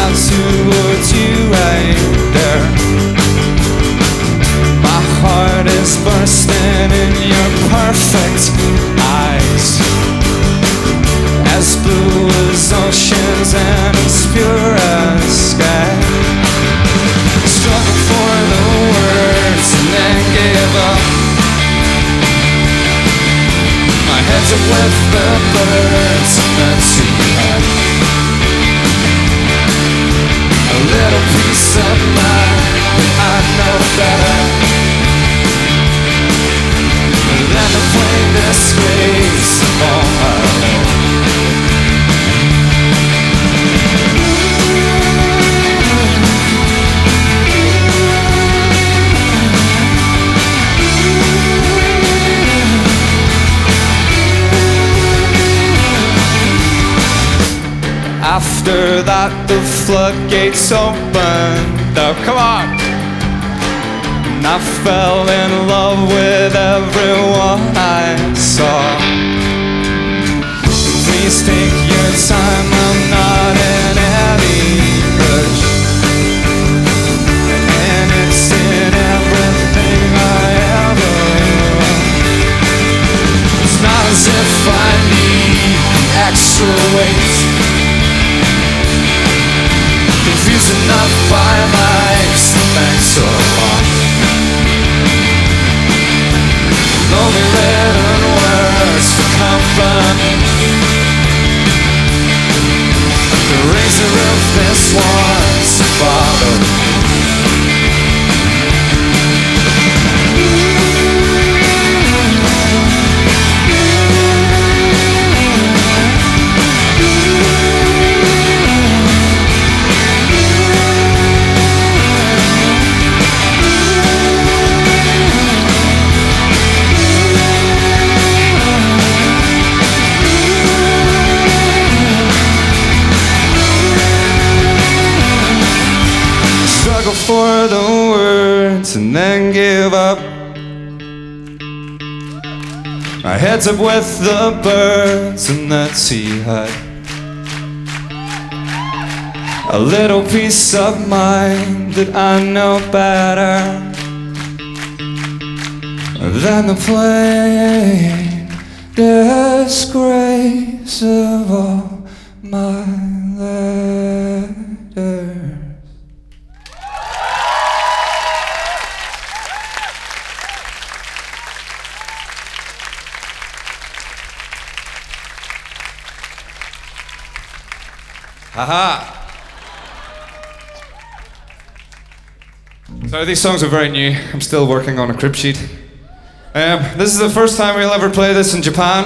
towards you right there. My heart is bursting in your perfect eyes, as blue as oceans and as pure as sky. Struggle for the words and then gave up. My head's up with the birds and too high. A little piece of mind, I know better than to play this race on my own. After that the floodgates opened up, come on! And I fell in love with everyone I saw. Please take your time, I'm not in any rush, and it's in everything I ever want. It's not as if I need extra weight, confused enough by life's thanks so long. Only written words for company. The razor of this one's bottle. For the words and then give up. My head's up with the birds and that sea high. A little piece of mind that I know better than the plain disgrace of all my letters. Haha! So these songs are very new. I'm still working on a crib sheet. This is the first time we'll ever play this in Japan,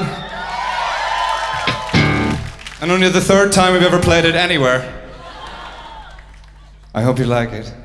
and only the third time we've ever played it anywhere. I hope you like it.